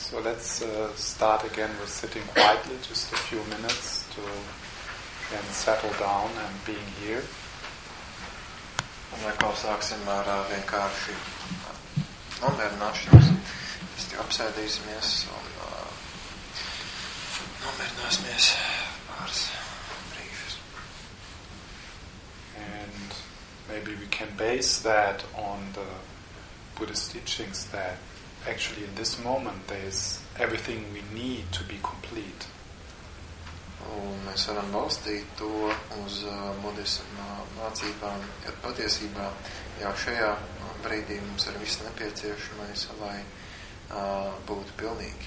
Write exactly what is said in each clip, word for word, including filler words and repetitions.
So let's uh, start again with sitting quietly, just a few minutes to again settle down and being here. Un atkal sāksim ar uh, vienkārši nomierināšanos. Mēs tik apsēdīsimies un uh, nomierināsimies pāris brīžus. And maybe we can base that on the Buddhist teachings that actually in this moment there is everything we need to be complete. Un mēs varam balstīt to uz uh, budisma mācībām, kad patiesībā jau šajā brīdī mums ir viss nepieciešamais, lai uh, būtu pilnīgi.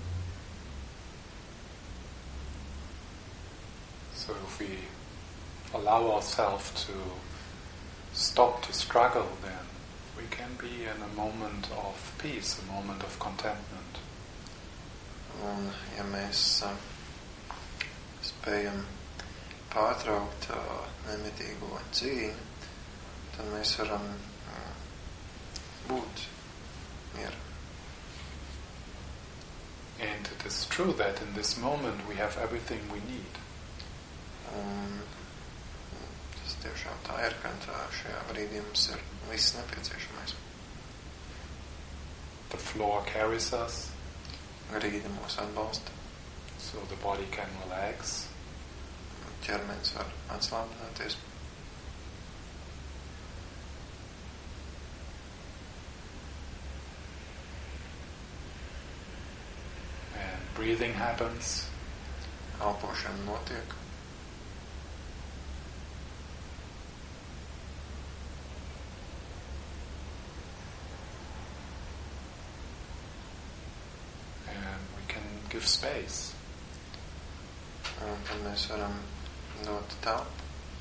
So if we allow ourselves to stop to struggle, then we can be in a moment of peace, a moment of contentment. Un ja mēs uh, spējam pārtraukt uh, nemitīgo cīņu, tad mēs varam uh, būt mierā. And it is true that in this moment we have everything we need. Un tas tiešām tā ir, ka šajā brīdī mums ir viss nepieciešamais. The floor carries us, Grīda mūs atbalsta, so the body can relax. ķermenis var atslābināties. And breathing happens. Elpošana notiek. Give space. Un tad mēs varam dot telpu.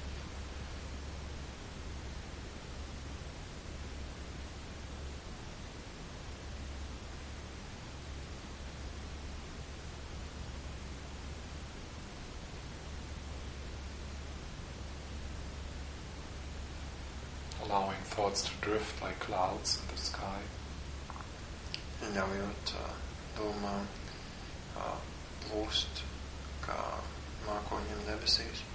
Allowing thoughts to drift like clouds in the sky. Ļaujot uh, domām uh, plūst kā mākoņiem debesīs.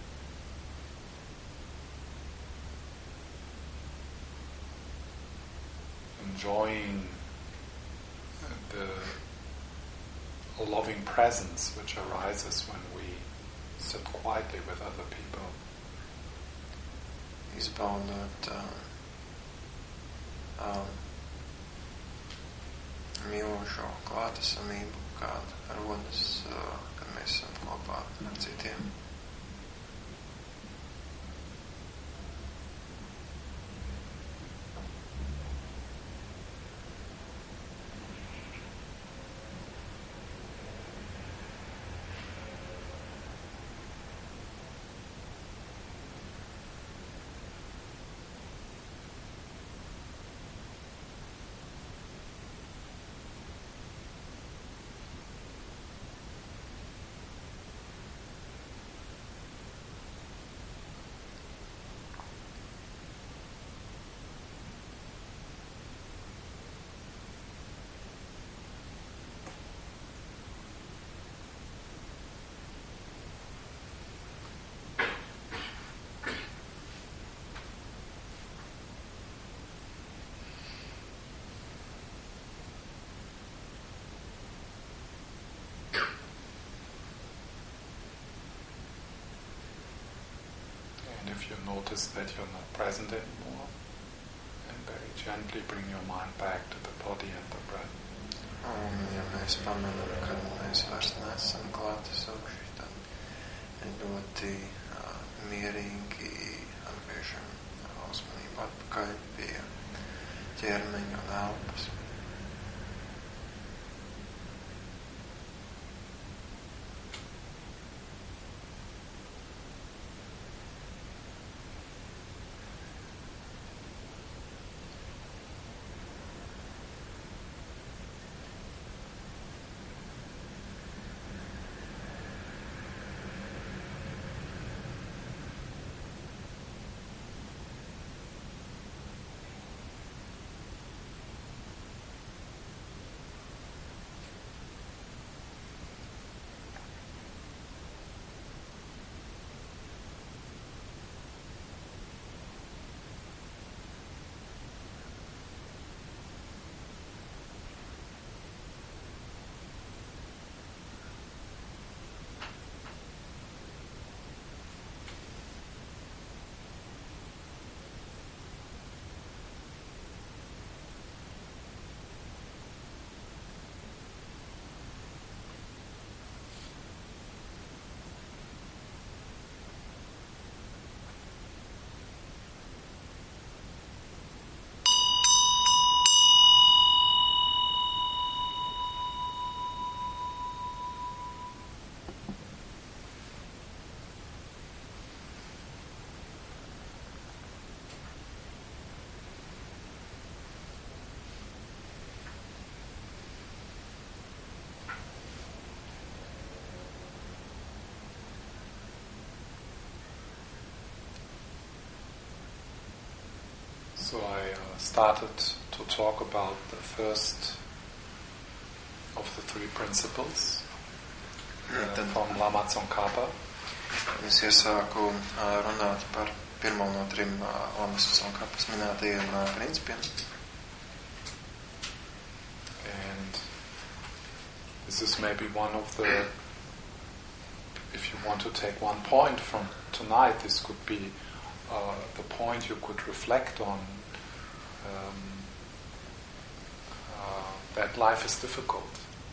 Enjoying the loving presence which arises when we sit quietly with other people. Izbaudot uh, um, mīlošo klātesamību, kāda rodas, uh, kad mēs esam kopā ar citiem. If you notice that you're not present anymore, and very gently bring your mind back to the body and the breath. Un, ja mēs pamanām, ka mēs vairs nesam klātesoši, tad ļoti uh, mierīgi atgriežam uzmanību atpakaļ pie ķermeņa un elpas. started to talk about the first of the three principles uh, from Lama Tsongkhapa. Es iesāku uh, runāt par pirmo no trim uh, Lamas Tsongkhapas minētajiem uh, principiem. And this is maybe one of the, if you want to take one point from tonight, this could be uh, the point you could reflect on, um, uh, that life is difficult.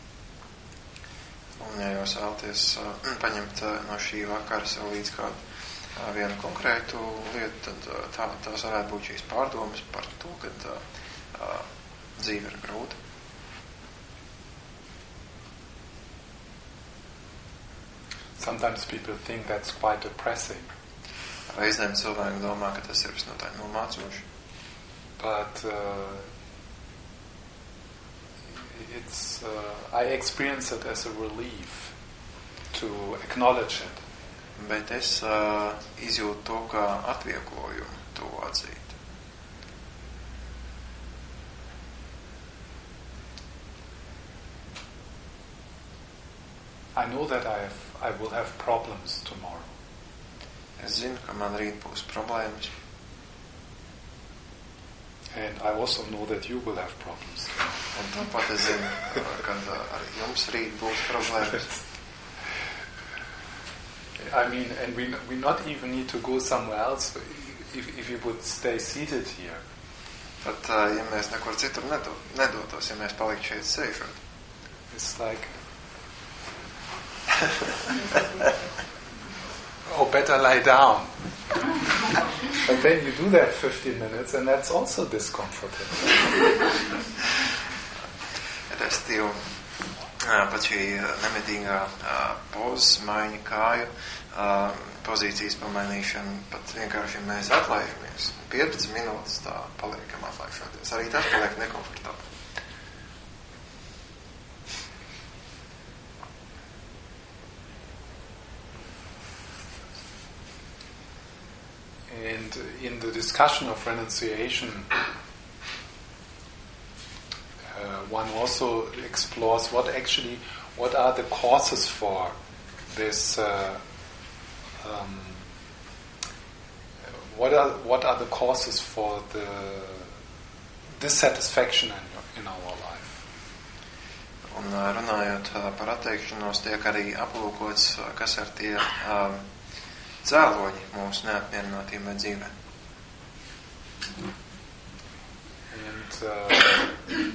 Un, ja jūs vēlaties uh, paņemt uh, no šī vakara sev līdz kādu uh, vienu konkrētu lietu, tad uh, tā, tās varētu būt šīs pārdomas par to, ka uh, uh, dzīve ir grūta. Sometimes people think that's quite depressing. Reizēm cilvēki domā, ka tas ir visnotaļ nomācoši. But uh, it's uh, I experience it as a relief to acknowledge it. Bet es uh, izjūtu to kā atvieglojumu to atzīt. I know that I have I will have problems tomorrow. Es zinu, ka man rīt būs problēmas. And I also know that you will have problems. Un tāpat es zinu, ka arī jums rīt būs problēmas. I mean, and we we not even need to go somewhere else if if you would stay seated here. Pat, ja mēs nekur citur nedo, nedotos, ja mēs paliktu šeit sēžot. It's like oh, better lie down. But then you do that fifteen minutes and that's also discomforting. Restīvi, pat šī nemitīgā pozas maiņa, kāju pozīcijas pamainīšana, pat vienkārši, ja mēs atlaižamies, piecpadsmit minūtes tā paliekam atlaižoties. Arī tas paliek nekomfortabli. And in the discussion of renunciation, uh, one also explores what actually, what are the causes for this, uh, um, what are what are the causes for the dissatisfaction in, in our life. Un runājot par atteikšanos, tiek arī aplūkots, kas ir tie um, cēloņi mūsu neapmierinātībai dzīvē. And uh,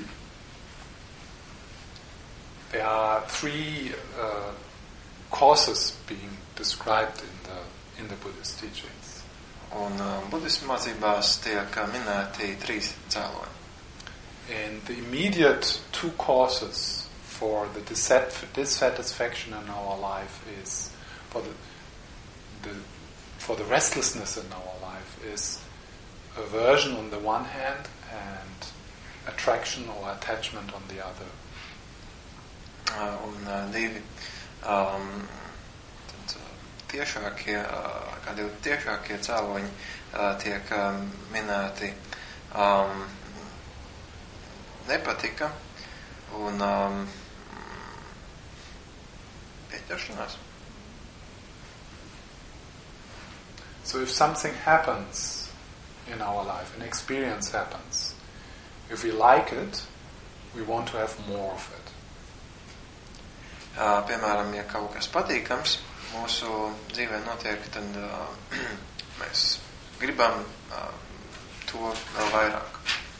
there are three uh, causes being described in the in the Buddhist teachings. Un uh, budismu mācībās tiek minēti trīs cēloņi. And the immediate two causes for the dissatisfaction in our life is for the The, for the restlessness in our life is aversion on the one hand and attraction or attachment on the other. Uh, un uh, divi um, tad, uh, tiešākie, uh, kā divi tiešākie cēloņi uh, tiek um, minēti um, nepatika un um, pieķeršanās. So if something happens in our life, an experience happens, if we like it, we want to have more of it. Uh, piemēram, ja kaut kas patīkams mūsu dzīvē notiek, tad uh, mēs gribam uh, to vēl vairāk.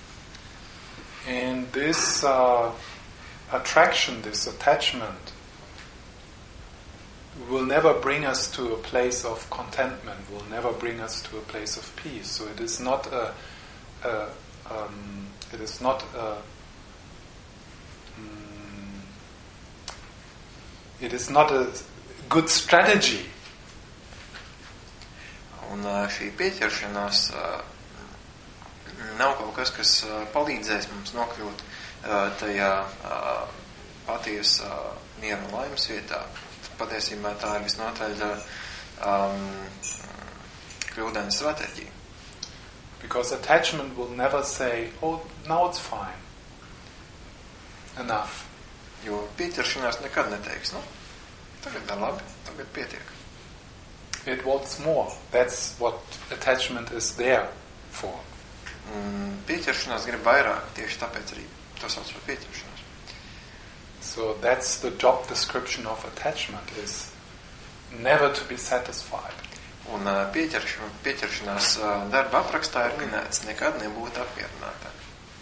And this uh, attraction, this attachment will never bring us to a place of contentment, will never bring us to a place of peace. So it is not a, a um, it is not a, um, it is not a good strategy. Un šī pieķeršanās nav kaut kas, kas palīdzēs mums nokļūt tajā patiesā miera un laimes vietā. Patiesībā tā ir visnotaļ um, kļūdaina stratēģija. Because attachment will never say, oh, now it's fine. Enough. Jo pieķeršanās nekad neteiks, nu, tagad ir labi, tagad pietiek. It wants more. That's what attachment is there for. Mm, pieķeršanās grib vairāk, tieši tāpēc arī to sauc par pieķeršanās. So that's the job description of attachment, is never to be satisfied. Un uh, pieķerš, pieķeršanās uh, darba aprakstā ir minēts nekad nebūt apmierinātā.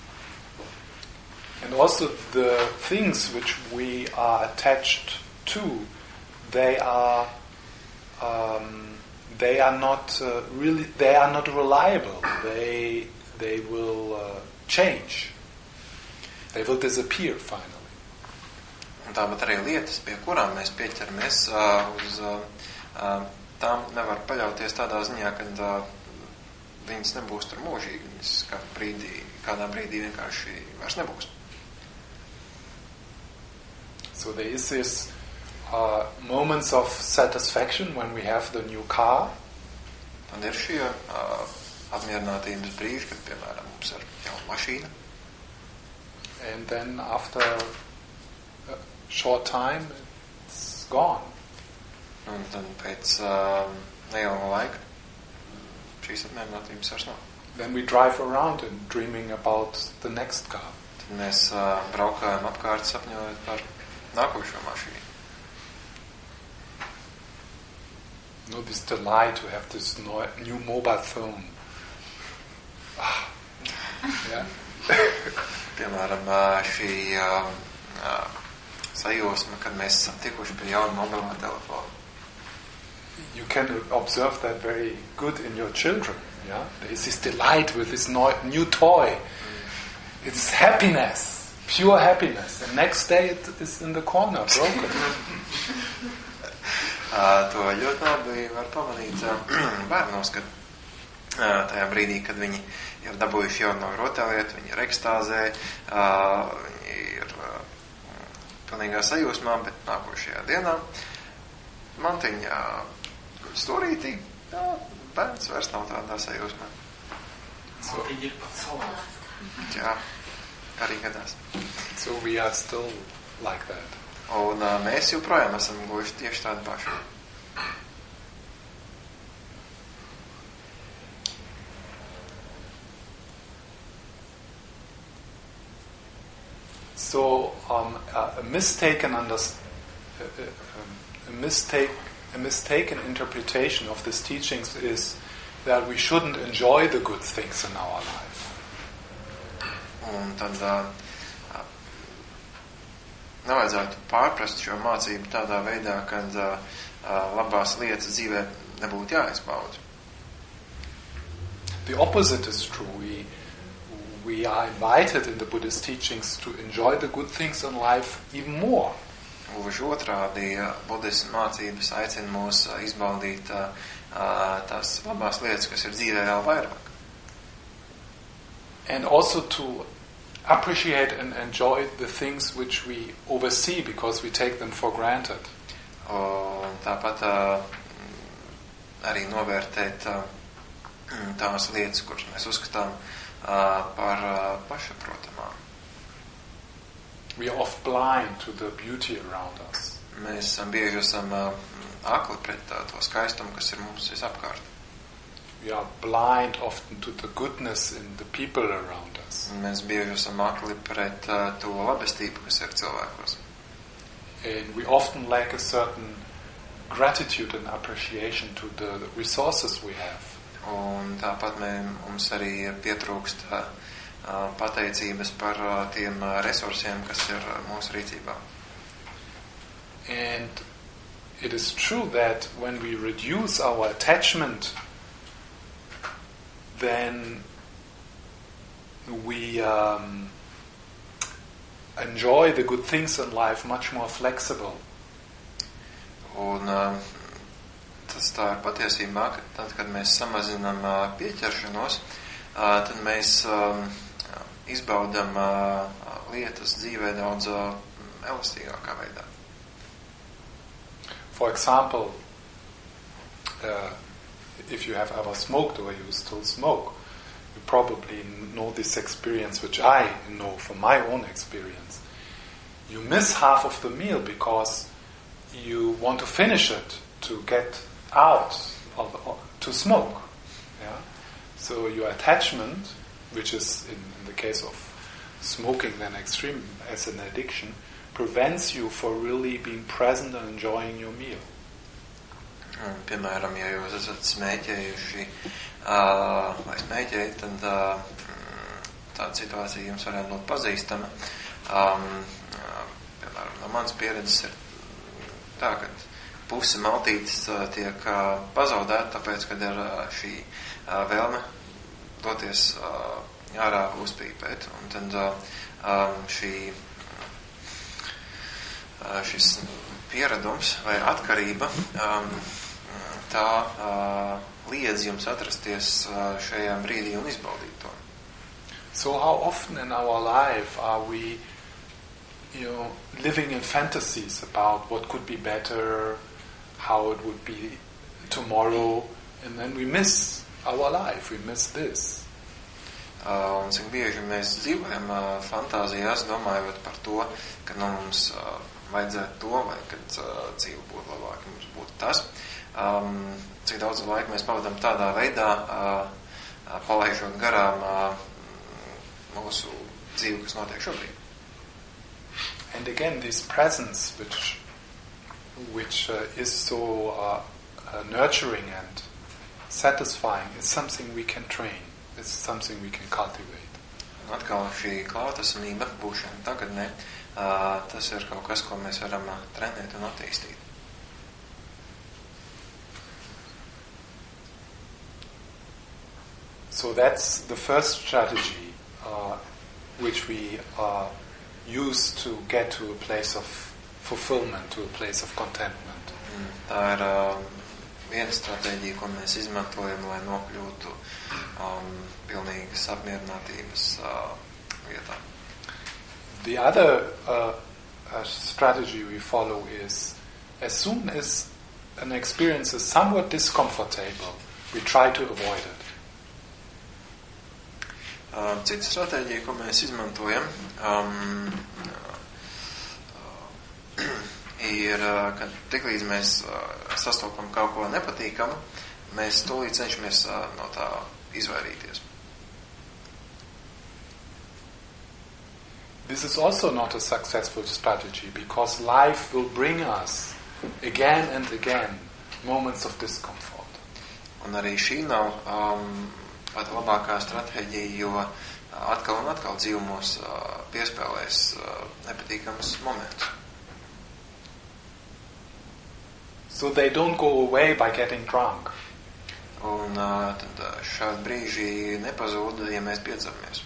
And also the things which we are attached to, they are um, they are not uh, really they are not reliable. They they will uh, change. They will disappear finally. Un tāpat arī lietas, pie kurām mēs pieķeramies, uh, uz uh, uh, tām nevar paļauties tādā ziņā, ka uh, viņas nebūs tur mūžīgi. Viņas kā brīdī, kādā brīdī vienkārši vairs nebūs. So there is this uh, moments of satisfaction when we have the new car. Tad ir šie uh, apmierinātības brīži, kad, piemēram, mums ir jauna mašīna. And then after a short time, it's gone. Un tad pēc uh, neilga laika šīs apmierinātības vairs nav. Then we drive around and dreaming about the next car. Tad mēs uh, braukājam apkārt sapņojot par nākošo mašīnu. You know, this delight to have this no, new mobile phone. Ah. Yeah. Piemēram, šī uh, uh, sajūsma, kad mēs esam tikuši pie jauna mobilā telefona. You can observe that very good in your children. Yeah, there is this delight with this no, new toy. It's happiness, pure happiness. And next day it is in the corner, broken. uh, to ļoti labi var pamanīt uh, bērnos, kad uh, tajā brīdī, kad viņi ir dabūjuši jaunu rotaļlietu, viņi ir ekstāzē, uh, viņi ir uh, pilnīgā sajūsmā, bet nākošajā dienā mantiņā stūrītī, jā, bērns vairs nav tādā sajūsmā. So, jā, arī gadās. So we are still like that. Un uh, mēs joprojām esam gluži tieši tādi paši. So um, a, a mistaken underst- a, a, a mistake, a mistaken interpretation of these teachings is that we shouldn't enjoy the good things in our life. Un tad uh, uh, nevajadzētu pārprast šo mācību tādā veidā, kad uh, uh, labās lietas dzīvē nebūtu jāizbauda. The opposite is true. We we are invited in the Buddhist teachings to enjoy the good things in life even more. Gluži otrādi, budismu mācības aicina mūs uh, izbaudīt uh, uh, tās labās lietas, kas ir dzīvē vēl vairāk. And also to appreciate and enjoy the things which we oversee because we take them for granted. Un tāpat uh, arī novērtēt uh, tās lietas, kuras mēs uzskatām uh, par uh, pašaprotamām. We are oft blind to the beauty around us. Mēs esam bieži esam uh, akli pret uh, to skaistumu, kas ir mums visapkārt. We are blind often to the goodness in the people around us. Mēs bieži esam akli pret uh, to labestību, kas ir cilvēkos. And we often lack a certain gratitude and appreciation to the resources we have. Un tāpat mē, mums arī pietrūkst uh, pateicības par uh, tiem uh, resursiem, kas ir uh, mūsu rīcībā. And it is true that when we reduce our attachment, then we um, enjoy the good things in life much more flexible. Un uh, tas tā ir patiesībā, ka tad, kad mēs samazinām uh, pieķeršanos, uh, tad mēs um, izbaudam uh, lietas dzīvē daudz uh, elastīgākā veidā. For example, uh, if you have ever smoked or you still smoke, you probably know this experience, which I know from my own experience. You miss half of the meal because you want to finish it to get out of, of to smoke. Yeah? So your attachment, which is in, in the case of smoking then extreme as an addiction, prevents you from really being present and enjoying your meal. Piemēram, ja jūs esat smēķējuši uh, vai smēķējat, tad uh, tāda situācija jums varētu būt pazīstama. Um, uh, piemēram, no manas pieredzes ir tā, ka puse maltītes uh, tiek uh, pazaudēta, tāpēc, kad ir uh, šī uh, vēlme doties uh, ārā uzpīpēt. Un tad uh, um, šī, uh, šis pieredums vai atkarība um, tā uh, liedz jums atrasties uh, šajā brīdī un izbaudīt to. So how often in our life are we, you know, living in fantasies about what could be better, how it would be tomorrow, and then we miss our life, we miss this. Uh, un cik bieži mēs dzīvojam uh, fantāzijās, domājot par to, ka nu, mums uh, vajadzētu to, vai kad uh, dzīve būtu labāk, mums būtu tas. Um, cik daudz laika mēs pavadām tādā veidā, uh, uh, palaižot garām uh, mūsu dzīvi, kas notiek šobrīd. And again, this presence, which which uh, is so uh, uh, nurturing and satisfying, is something we can train. It's something we can cultivate. Un atkal šī klātesamība, būšana tagadnē, uh, tas ir kaut kas, ko mēs varam uh, trenēt un attīstīt. So that's the first strategy uh, which we uh, use to get to a place of fulfillment, to a place of contentment. Mm, tā ir uh, viena stratēģija, ko mēs izmantojam, lai nokļūtu um, pilnīgas apmierinātības uh, vietā. The other uh, uh, strategy we follow is, as soon as an experience is somewhat discomfortable, we try to avoid it. Uh, cita stratēģija, ko mēs izmantojam, um, uh, ir, uh, ka tiklīdz mēs uh, sastopam kaut ko nepatīkamu, mēs tūlīt cenšamies uh, no tā izvairīties. This is also not a successful strategy because life will bring us again and again moments of discomfort. Un arī šī nav um, pat labākā stratēģija, jo atkal un atkal dzīve mūs uh, piespēlēs uh, nepatīkamus momentus. So they don't go away by getting drunk. Un uh, tad uh, šādi brīži nepazūd, ja mēs piedzeramies.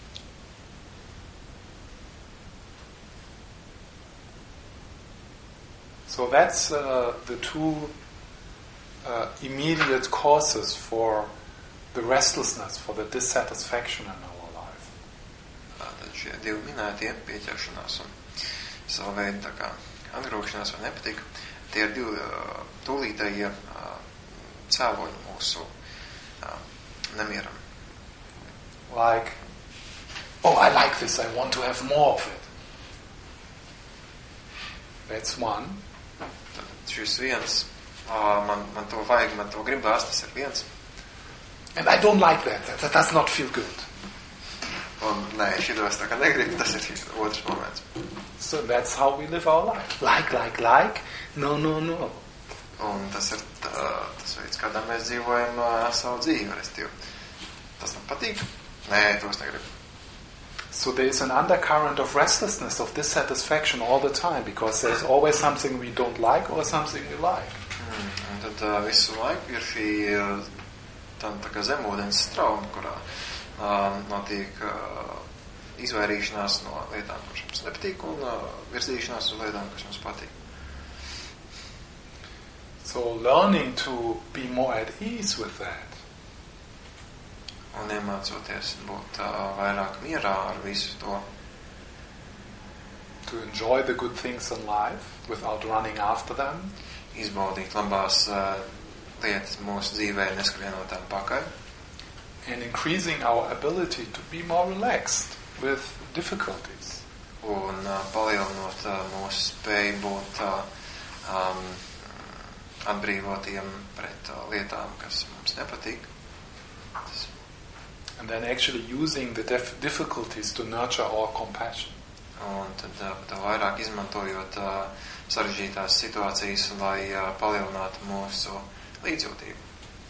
So that's uh, the two uh, immediate causes for the restlessness, for the dissatisfaction in our life. Tad šie divi minētie, pieķeršanās un savu veidu tā kā atgrūkšanās vai nepatika, tie ir divi uh, tūlītējie uh, cēloņi mūsu uh, nemieram. Like, oh, I like this, I want to have more of it. That's one. Tad šis viens, uh, man, man to vajag, man to gribās, tas ir viens. And I don't like that. That, that does not feel good. Un nē, šitos tā kā negribu, tas ir otrs moments. So that's how we live our life. Like, like, like. No, no, no. Un tas ir tā, tas veids, kādā mēs dzīvojam uh, savu dzīvi, restīvi. Tas man patīk. Nē, tos negribu. So there is an undercurrent of restlessness, of dissatisfaction all the time, because there's always something we don't like or something we like. Mm, un tad uh, visu laiku ir šī uh, tā, tā kā zemūdens strauma, kurā uh, notiek uh, izvairīšanās no lietām, kuras mums nepatīk, un uh, virzīšanās uz lietām, kas mums patīk. So learning to be more at ease with that. Un iemācoties būt uh, vairāk mierā ar visu to. To enjoy the good things in life without running after them. Izbaudīt labās uh, lietas mūsu dzīvē, neskrienot tām pakaļ. and increasing our ability to be more relaxed with difficulties. Un uh, palielinot uh, mūsu spēju būt uh, um, atbrīvotiem pret uh, lietām, kas mums nepatīk. Tas. And then actually using the def- difficulties to nurture our compassion. Un tad uh, tā vairāk izmantojot uh, sarežģītās situācijas, lai uh, palielinātu mūsu līdzjūtību.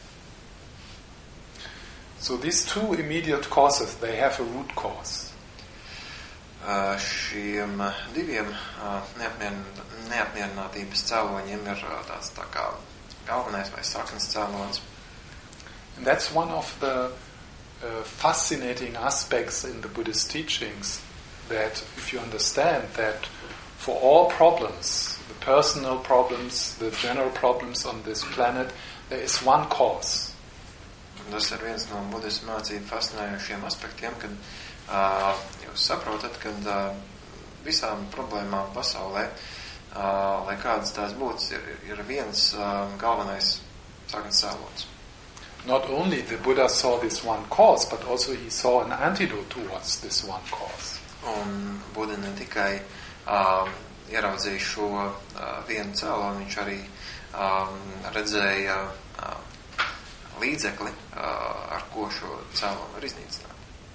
So these two immediate causes, they have a root cause. Uh, šiem diviem uh, neapmierin, neapmierinātības cēloņiem ir uh, tāds tā kā galvenais vai saknes cēlonis. And that's one of the uh, fascinating aspects in the Buddhist teachings, that if you understand that for all problems, the personal problems, the general problems on this planet, there is one cause. Tas ir viens no budismu mācību fascinējošiem aspektiem, kad uh, jūs saprotat, ka uh, visām problēmām pasaulē, uh, lai kādas tās būtu, ir, ir viens uh, galvenais saknes cēlonis. Not only the Buddha saw this one cause, but also he saw an antidote towards this one cause. Un Buda ne tikai uh, ieraudzīja šo uh, vienu cēloni, viņš arī um, redzēja uh, līdzekli, uh, ar ko šo cēloni var iznīcināt.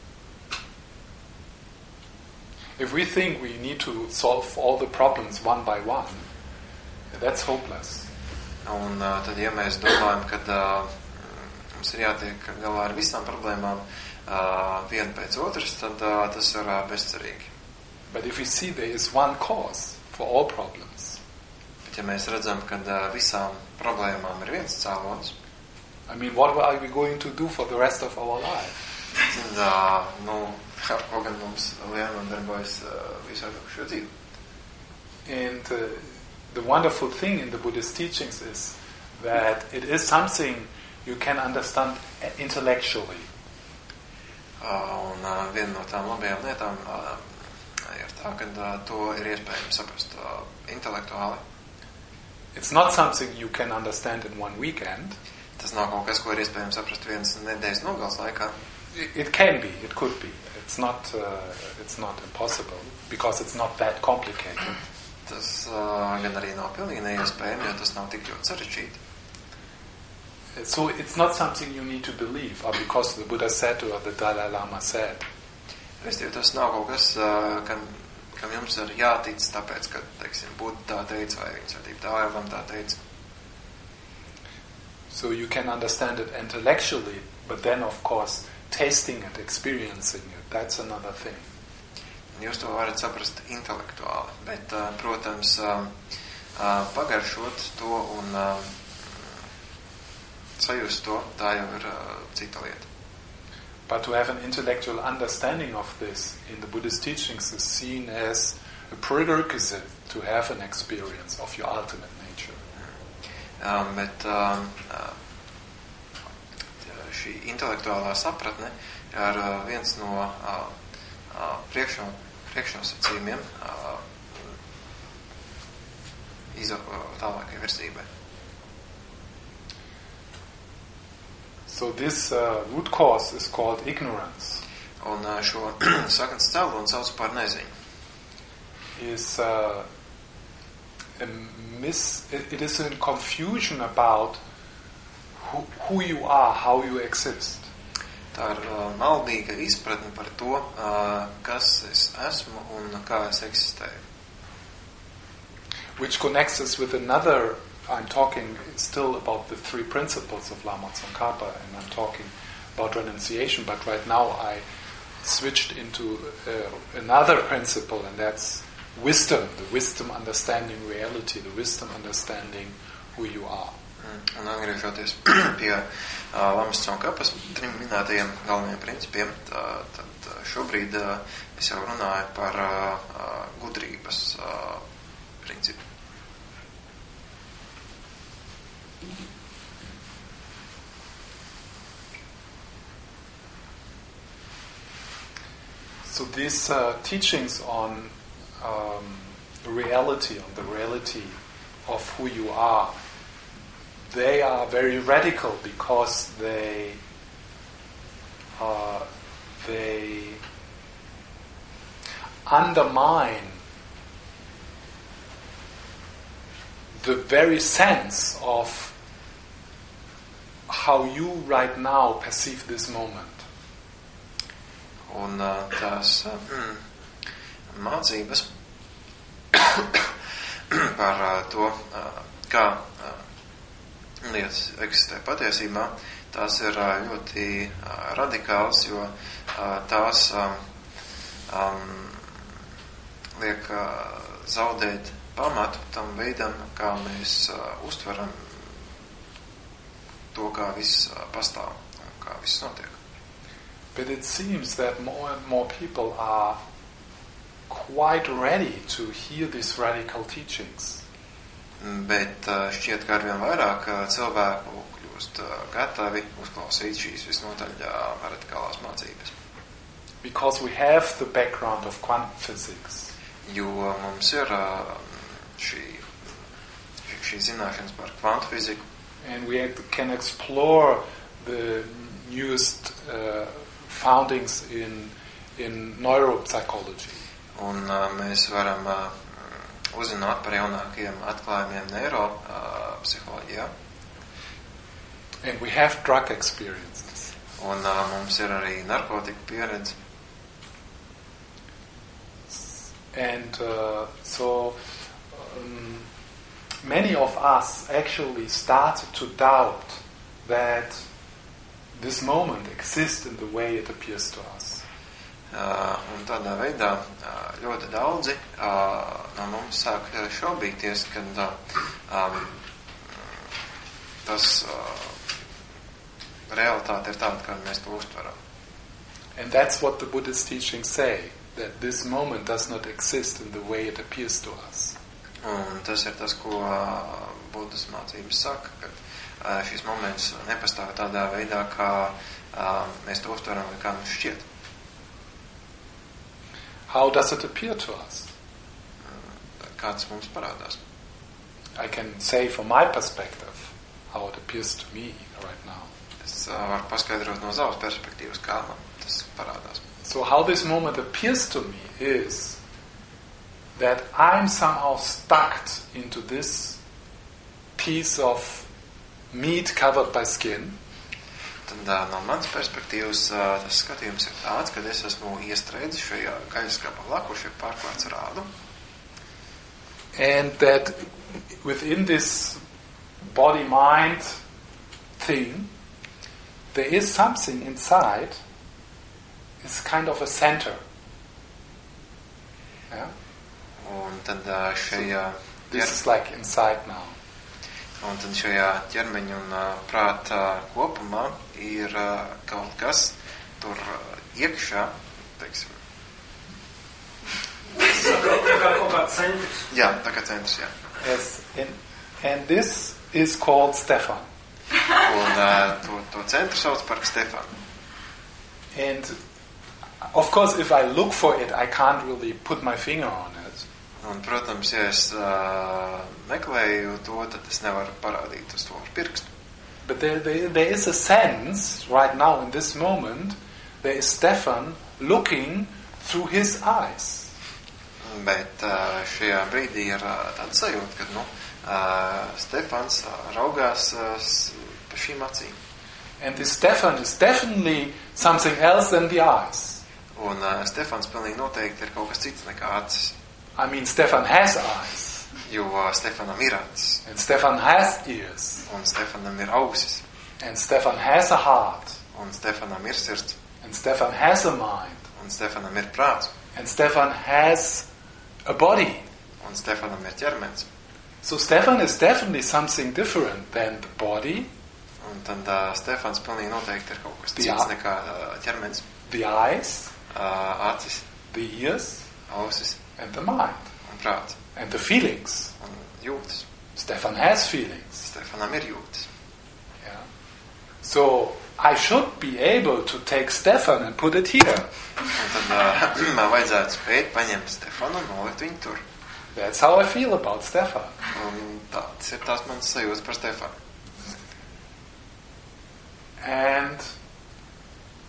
If we think we need to solve all the problems one by one, that's hopeless. Un uh, tad, ja mēs domājam, ka uh, mums ir jātiek galā ar visām problēmām uh, viena pēc otras, tad uh, tas ir uh, bezcerīgi. But if we see there is one cause for all problems, bet ja mēs redzam, ka uh, visām problēmām ir viens cēlonis, I mean, what are we going to do for the rest of our life? Tad, uh, nu, ar ko gan mums jānodarbojas uh, visu atlikušo dzīvi. And uh, the wonderful thing in the Buddhist teachings is that it is something you can understand intellectually. Uh, un uh, viena no tām labajām lietām uh, ir tā, ka uh, to ir iespējams saprast uh, intelektuāli. It's not something you can understand in one weekend. Tas nav kaut kas, ko ir iespējams saprast vienas nedēļas nogales laikā. It can be, it could be. It's not, uh, it's not impossible because it's not that complicated. Tas uh, gan arī nav pilnīgi neiespējami, jo tas nav tik ļoti sarežģīti. So it's not something you need to believe, or because the Buddha said or the Dalai Lama said. Restīvi, tas nav kaut kas, uh, kam, kam jums ir jātic, tāpēc, ka, teiksim, Buddha tā teica, vai viņa svētība Dalai Lama tā teica. So you can understand it intellectually, but then, of course, tasting it, experiencing it, that's another thing. Jūs to varat saprast intelektuāli, bet, uh, protams, uh, uh, pagaršot to un uh, sajust to, tā jau ir uh, cita lieta. But to have an intellectual understanding of this in the Buddhist teachings is seen as a prerequisite to have an experience of your ultimate nature. Um, bet um, uh, šī intelektuālā sapratne ir uh, viens no uh, uh, priekšno, priekšnosacījumiem uh, izo, uh, tālākai virzībai. So this uh, root cause is called ignorance. Un uh, šo saknes cēloni sauc par neziņu. Is uh, a mis- it, it is a confusion about who, who you are, how you exist. Tā ir uh, maldīga izpratne par to, uh, kas es esmu un kā es eksistēju. Which connects us with another. I'm talking still about the three principles of Lama Tsongkhapa, and I'm talking about renunciation, but right now I switched into uh, another principle, and that's wisdom, the wisdom understanding reality, the wisdom understanding who you are. Mm. Un atgriežoties pie uh, Lamas Tsongkhapas trim minētajiem galvenajiem principiem, tā, tad šobrīd uh, es jau runāju par uh, uh, gudrības uh, principu. So these uh, teachings on um, reality, on the reality of who you are, they are very radical because they uh, they undermine the very sense of how you right now perceive this moment. Un uh, tās mm, mācības par uh, to, uh, kā uh, lietas eksistē patiesībā, tās ir uh, ļoti uh, radikāls, jo uh, tās um, um, liek uh, zaudēt pamatu tam veidam, kā mēs uh, uztveram to, kā viss uh, pastāv un kā viss notiek. But it seems that more and more people are quite ready to hear these radical teachings. Bet uh, šķiet, ka arvien vairāk uh, cilvēku kļūst uh, gatavi uzklausīt šīs visnotaļ uh, radikālās mācības. Because we have the background of quantum physics. Jo mums ir uh, šī, šī zināšanas par kvantu fiziku. And we can explore the newest uh, foundings in in neuropsychology. Un uh, mēs varam uh, uzzināt par jaunākajiem atklājumiem neuropsiholoģijā. Uh, and we have drug experiences. Un uh, mums ir arī narkotiku pieredze. And uh, so um, many of us actually started to doubt that this moment exists in the way it appears to us. Uh, un tādā veidā uh, ļoti daudzi uh, no mums sāk šaubīties, kad uh, um, tas uh, realitāte ir tāda, kā mēs to uztveram. And that's what the Buddhist teachings say, that this moment does not exist in the way it appears to us. Un tas ir tas, ko uh, Budas mācības saka, ka uh, šis moments nepastāv tādā veidā, kā uh, mēs to uztveram vai kā mums šķiet. How does it appear to us? Uh, kāds mums parādās? I can say from my perspective how it appears to me right now. Es uh, varu paskaidrot no savas perspektīvas, kā man tas parādās. So how this moment appears to me is that I'm somehow stuck into this piece of meat covered by skin. Tad uh, no manas perspektīvas uh, tas skatījums ir tāds, ka es esmu iestrēdzis šajā gaļas gabalā, kurš ir pārklāts ar ādu. And that within this body-mind thing, there is something inside. It's kind of a center. Yeah? Un tad uh, šajā This is like inside now. Un tad šajā ķermeņa un uh, prāta kopumā ir uh, kaut kas tur uh, iekšā, teiksim. Jā, tā kā centrs, jā. Yes, and, and this is called Stefan. Un uh, to, to centru sauc par Stefanu. And of course, if I look for it, I can't really put my finger on it. Un, protams, ja es uh, meklēju to, tad es nevaru parādīt uz to ar pirkstu. But there, there, there is a sense, right now in this moment, there is Stefan looking through his eyes. Bet uh, šajā brīdī ir uh, tāda sajūta, ka nu, uh, Stefans uh, raugās uh, pa šīm acīm. And this Stefan is definitely something else than the eyes. Un uh, Stefans pilnīgi noteikti ir kaut kas cits nekā acis. I mean, Stefan has eyes. Jo uh, Stefanam ir acis. And Stefan has ears. Un Stefanam ir ausis. And Stefan has a heart. Un Stefanam ir sirds. And Stefan has a mind. Un Stefanam ir prāts. And Stefan has a body. Un Stefanam ir ķermenis. So Stefan is definitely something different than the body. Un tad uh, Stefans pilnīgi noteikti ir kaut kas The cits eye. nekā uh, ķermenis. The eyes, Uh, acis, the ears, ausis and the mind. un prāts. And the feelings. Un jūtas. Stefan has feelings. Stefanam ir jūtas. Yeah. So I should be able to take Stefan and put it here. Un tad uh, man vajadzētu spēt paņemt Stefanu un nolikt viņu tur. That's how I feel about Stefan. Un tāds ir tās mans sajūtas par Stefanu. And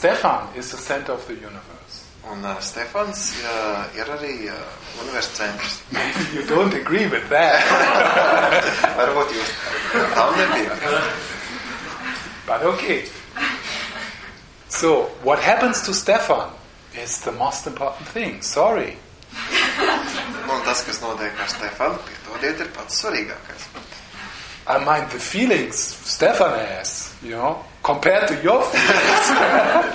Stefan is the center of the universe. Un uh, Stefans uh, ir arī uh, universa centrs. Maybe you don't agree with that. Varbūt jūs tam nepiekrītat. But okay. So, what happens to Stefan is the most important thing. Sorry. Un tas, kas notiek ar Stefanu, piedodiet, ir pats svarīgākais. I mean, the feelings Stefan has, you know, compared to your feelings.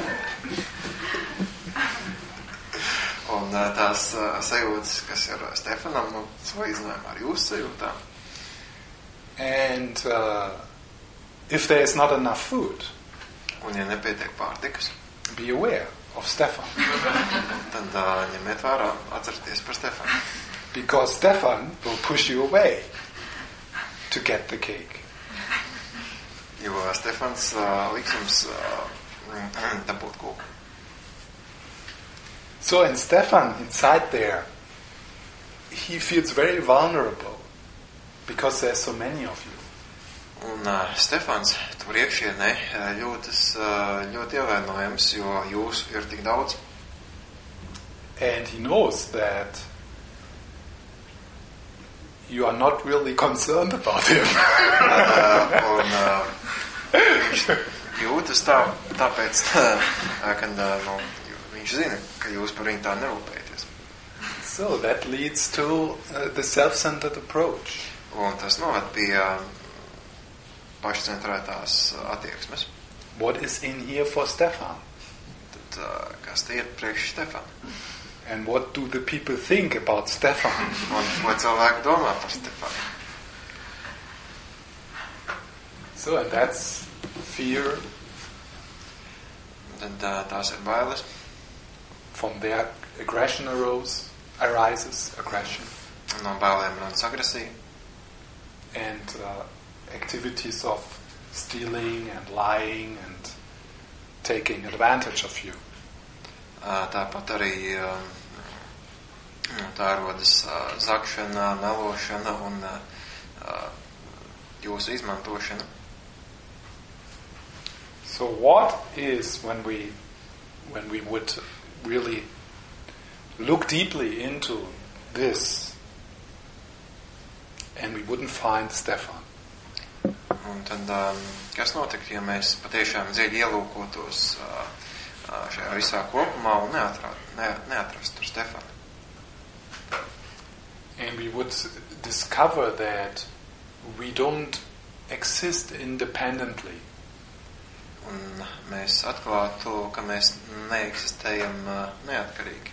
Un uh, tās uh, sajūtas, kas ir Stefanam, nu, salīdzinājumā ar jūsu sajūtām. And uh, if there is not enough food, un ja nepietiek pārtikas, be aware of Stefan. tad uh, ņemiet vērā, atcerieties par Stefanu. Because Stefan will push you away to get the cake. Jo Stefans uh, liks jums uh, dabūt kūku. So in Stefan, inside there, he feels very vulnerable because there's so many of you. Un uh, Stefans tur iekšienē jūtas uh, ļoti ievainojams, jo jūs ir tik daudz. And he knows that you are not really concerned about him. uh, un uh, viņš jūtas tā, tāpēc, uh, ka uh, nu, viņš zina, ka jūs par viņu tā nerūpējaties. So that leads to uh, the self-centered approach. Un tas noved pie uh, pašcentrētās attieksmes. What is in here for Stefan? Tad, uh, kas te ir priekš Stefan? And what do the people think about Stefan? Un ko cilvēki domā par Stefanu? So, and that's fear. Tad uh, tās ir bailes. From there, aggression arose, arises, aggression. No bailēm rodas agresija. And uh, activities of stealing and lying and taking advantage of you. Uh, tāpat arī uh, tā rodas uh, zakšana, melošana un uh, jūsu izmantošana. So what is when we when we would really look deeply into this and we wouldn't find Stefan? Un tad, um, kas notiktu, ja mēs patiešām dziļi ielūkotos uh, uh, šajā visā kopumā un neatrāt, ne, neatrastu Stefanu? And we would discover that we don't exist independently. Un mēs atklātu, ka mēs neeksistējam uh, neatkarīgi.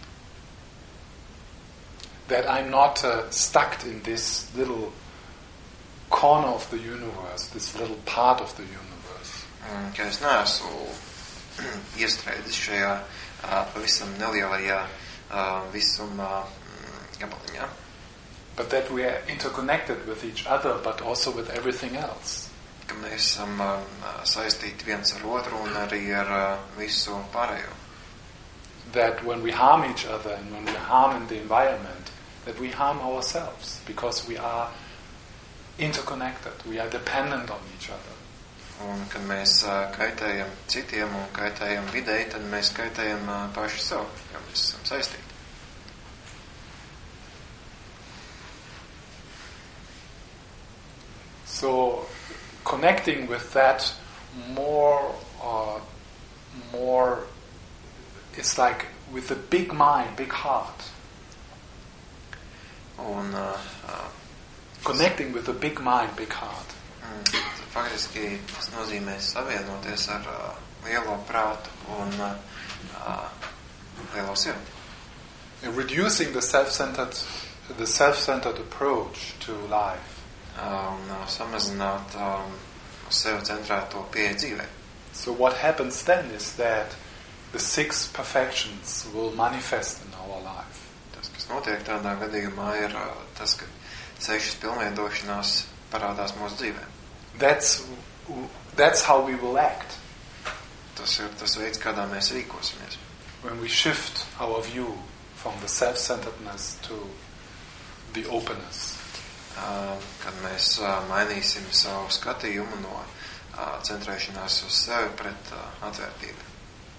That I'm not uh, stuck in this little corner of the universe, this little part of the universe. Un, ka es neesmu iestrēdis šajā uh, pavisam nelielajā uh, visumā gabaliņā. But that we are interconnected with each other, but also with everything else. Ka mēs esam um, saistīti viens ar otru un arī ar uh, visu pārējo. That when we harm each other and when we harm in the environment, that we harm ourselves because we are interconnected, we are dependent on each other. Un kad mēs uh, kaitējam citiem un kaitējam videi, tad mēs kaitējam uh, paši sev, jo mēs esam saistīti. So, connecting with that more, uh, more, it's like with a big mind, big heart. Un, uh, uh, Connecting with a big mind, big heart. mm, faktiski tas nozīmē savienoties ar uh, lielo prātu un uh, uh, lielo sirdi. And reducing the self-centered, the self-centered approach to life. Uh, un uh, samazināt um, sev centrēto pieeja dzīvē. So what happens then is that the six perfections will manifest in our life. Tas, kas notiek tādā gadījumā, ir uh, tas, ka sešas pilnveidošanās parādās mūsu dzīvē. That's that's how we will act. Tas ir tas veids, kādā mēs rīkosimies. When we shift our view from the self-centeredness to the openness. Uh, kad mēs uh, mainīsim savu skatījumu no uh, centrēšanās uz sevi pret uh, atvērtību.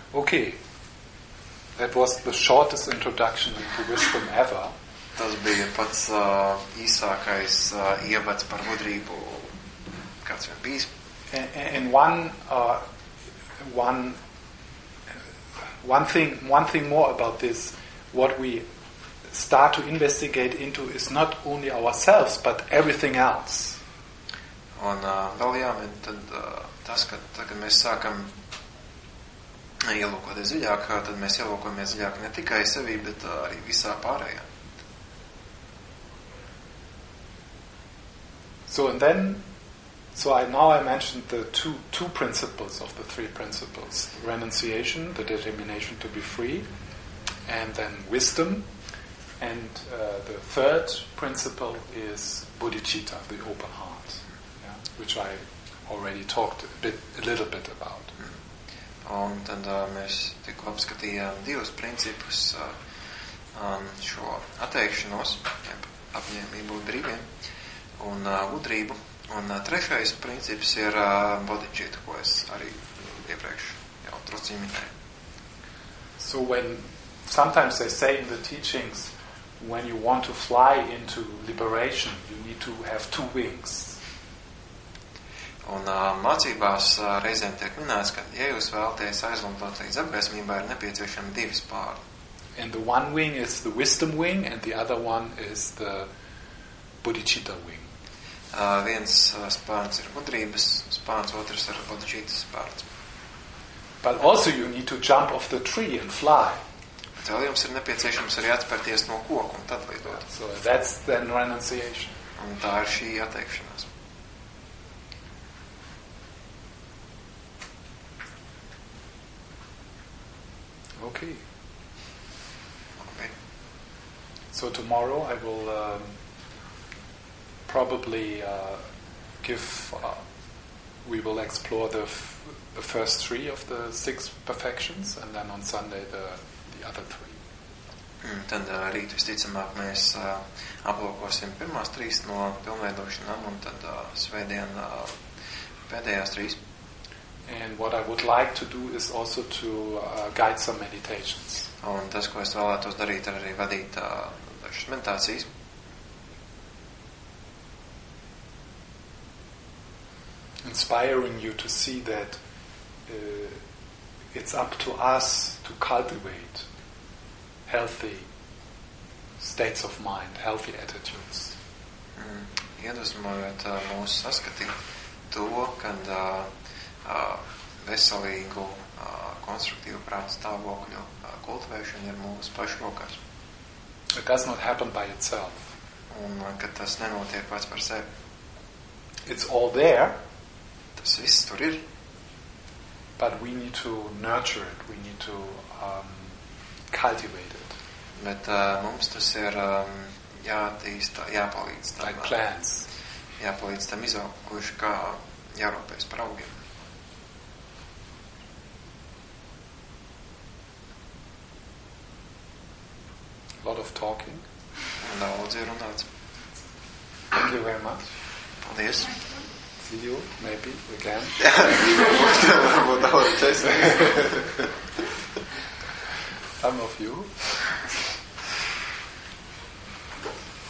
Okay. That was the shortest introduction into wisdom ever. Tas bija pats uh, īsākais uh, ievads par gudrību, kāds vien bijis. And, and one, uh, one, one thing, one thing more about this, what we start to investigate into is not only ourselves, but everything else. Un uh, vēl jāmin tad uh, tas, ka tagad mēs sākam ielūkoties dziļāk, tad mēs ielūkojamies dziļāk ne tikai sevī, bet uh, arī visā pārējā. So and then, so I now I mentioned the two two principles of the three principles: renunciation, the determination to be free, and then wisdom. And uh, the third principle is bodhicitta, the open heart, yeah, which I already talked a bit, a little bit about. Un tad uh, mēs tikko apskatījām divus principus, uh, um, šo atteikšanos, apņēmību būt brīviem, un uh, gudrību. Un uh, trešais princips ir uh, bodhicitta, ko es arī iepriekš jau trusciņi minēju. So when sometimes they say in the teachings, when you want to fly into liberation, you need to have two wings. Un uh, mācībās uh, reizēm tiek minēts, ka, ja jūs vēlaties aizlidot līdz apgaismībā, ir nepieciešami divi spārni. And the one wing is the wisdom wing, and the other one is the bodhicitta wing. Uh, viens uh, spārns ir gudrības spārns, otrs ir bodhicitta spārns. But also you need to jump off the tree and fly. Bet vēl jums ir nepieciešams arī atspērties no koka un tad lidot. So that's then renunciation. Un tā ir šī atteikšanās. Okay. Okay. So tomorrow I will um, probably uh, give, uh, we will explore the, f- the first three of the six perfections, and then on Sunday the, the other three. Mm, tad uh, rīt visticamāk mēs uh, aplūkosim pirmās trīs no pilnveidošanām, un tad uh, svētdien uh, pēdējās trīs. And what I would like to do is also to uh, guide some meditations. Un tas, ko es vēlētos darīt, ir arī vadīt uh, dažas meditācijas. Inspiring you to see that uh, it's up to us to cultivate healthy states of mind, healthy attitudes. Mm, iedvesmojot uh, mūs saskatīt to, kad uh, uh, veselīgu, uh, konstruktīvu prātu stāvokļu uh, kultivēšana ir mūsu pašu rokās. It does not happen by itself. Un uh, kad tas nenotiek pats par sevi. It's all there. Tas viss tur ir. But we need to nurture it. We need to um, cultivate it. Bet uh, mums tas ir um, jātīst, jāpalīdz tam. Like plants. Jāpalīdz tam izaugt, kurš kā jārūpēs par augiem. A lot of talking. Daudz ir runāts. Thank you very much. Paldies. See you, maybe, again. Varbūt daudz Some of you.